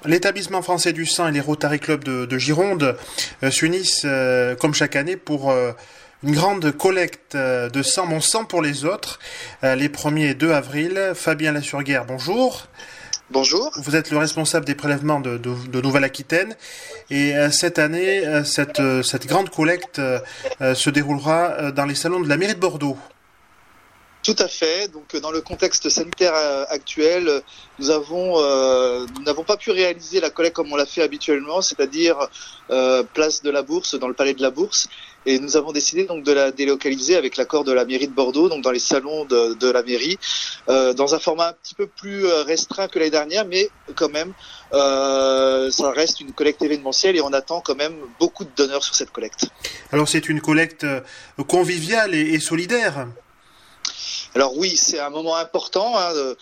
L'établissement français du sang et les Rotary Club de Gironde s'unissent comme chaque année pour une grande collecte de sang, Mon sang pour les autres, les 1er et 2 avril. Fabien Lassurguère, bonjour. Bonjour. Vous êtes le responsable des prélèvements de Nouvelle-Aquitaine et cette année, cette grande collecte se déroulera dans les salons de la mairie de Bordeaux. Tout à fait. Donc, dans le contexte sanitaire actuel, nous n'avons pas pu réaliser la collecte comme on l'a fait habituellement, c'est-à-dire place de la Bourse, dans le palais de la Bourse. Et nous avons décidé donc de la délocaliser avec l'accord de la mairie de Bordeaux, donc dans les salons de la mairie, dans un format un petit peu plus restreint que l'année dernière, mais quand même, ça reste une collecte événementielle et on attend quand même beaucoup de donneurs sur cette collecte. Alors, c'est une collecte conviviale et solidaire. Alors oui, c'est un moment important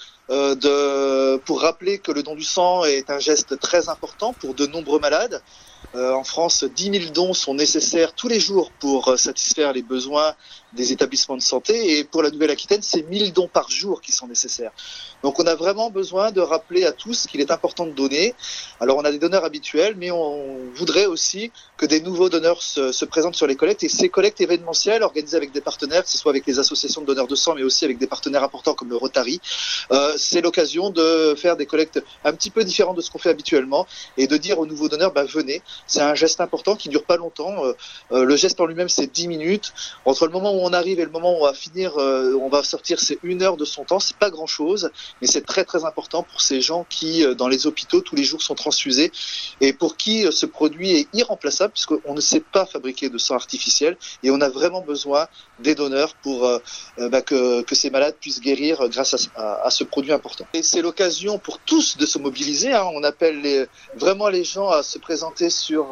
pour rappeler que le don du sang est un geste très important pour de nombreux malades. En France, 10 000 dons sont nécessaires tous les jours pour satisfaire les besoins des établissements de santé. Et pour la Nouvelle-Aquitaine, c'est 1000 dons par jour qui sont nécessaires. Donc on a vraiment besoin de rappeler à tous qu'il est important de donner. Alors on a des donneurs habituels, mais on voudrait aussi que des nouveaux donneurs se présentent sur les collectes. Et ces collectes événementielles organisées avec des partenaires, que ce soit avec les associations de donneurs de sang, mais aussi avec des partenaires importants comme le Rotary, c'est l'occasion de faire des collectes un petit peu différentes de ce qu'on fait habituellement et de dire aux nouveaux donneurs, venez. C'est un geste important qui dure pas longtemps. Le geste en lui-même, c'est 10 minutes. Entre le moment où on arrive et le moment où on va finir, on va sortir, c'est 1 heure de son temps. C'est pas grand-chose, mais c'est très très important pour ces gens qui, dans les hôpitaux, tous les jours sont transfusés et pour qui ce produit est irremplaçable puisqu'on ne sait pas fabriquer de sang artificiel et on a vraiment besoin des donneurs pour que ces malades puissent guérir grâce à ce produit important. Et c'est l'occasion pour tous de se mobiliser. On appelle vraiment les gens à se présenter sur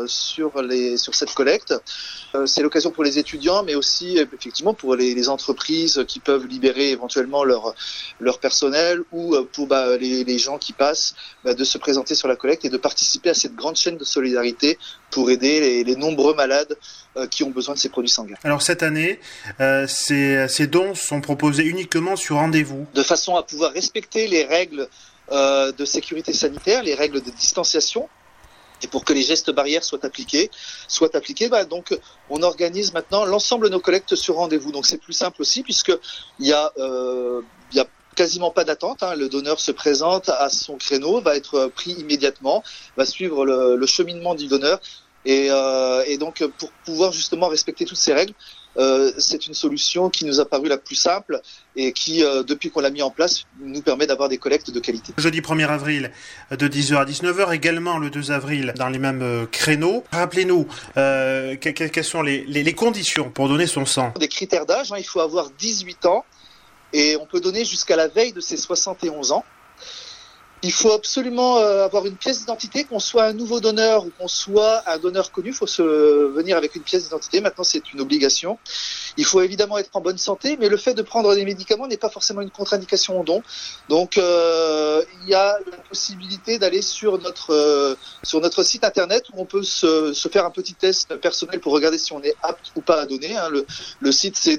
cette collecte. C'est l'occasion pour les étudiants, mais aussi effectivement pour les entreprises qui peuvent libérer éventuellement leur personnel ou pour les gens qui passent de se présenter sur la collecte et de participer à cette grande chaîne de solidarité pour aider les nombreux malades qui ont besoin de ces produits sanguins. Alors cette année, ces dons sont proposés uniquement sur rendez-vous. De façon à pouvoir respecter les règles de sécurité sanitaire, les règles de distanciation, et pour que les gestes barrières soient appliqués, donc on organise maintenant l'ensemble de nos collectes sur rendez-vous. Donc c'est plus simple aussi puisque il y a quasiment pas d'attente. Le donneur se présente à son créneau, va être pris immédiatement, va suivre le cheminement du donneur et donc pour pouvoir justement respecter toutes ces règles. C'est une solution qui nous a paru la plus simple et qui, depuis qu'on l'a mis en place, nous permet d'avoir des collectes de qualité. Jeudi 1er avril de 10h à 19h, également le 2 avril dans les mêmes créneaux. Rappelez-nous, quelles sont les conditions pour donner son sang? Des critères d'âge, il faut avoir 18 ans et on peut donner jusqu'à la veille de ses 71 ans. Il faut absolument avoir une pièce d'identité, qu'on soit un nouveau donneur ou qu'on soit un donneur connu, il faut venir avec une pièce d'identité. Maintenant, c'est une obligation. Il faut évidemment être en bonne santé, mais le fait de prendre des médicaments n'est pas forcément une contre-indication au don. Donc, il y a la possibilité d'aller sur notre site internet où on peut se faire un petit test personnel pour regarder si on est apte ou pas à donner. Le site, c'est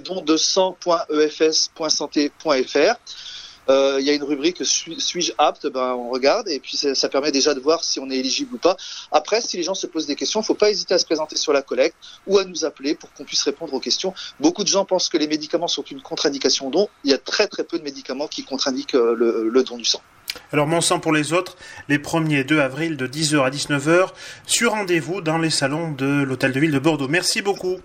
don2sang.efs.santé.fr. Il y a une rubrique suis-je apte, on regarde et puis ça permet déjà de voir si on est éligible ou pas. Après, si les gens se posent des questions, il ne faut pas hésiter à se présenter sur la collecte ou à nous appeler pour qu'on puisse répondre aux questions. Beaucoup de gens pensent que les médicaments sont une contre-indication au don. Il y a très très peu de médicaments qui contre-indiquent le don du sang. Alors Mon sang pour les autres, les 1er et 2 avril de 10h à 19h, sur rendez-vous dans les salons de l'Hôtel de Ville de Bordeaux. Merci beaucoup.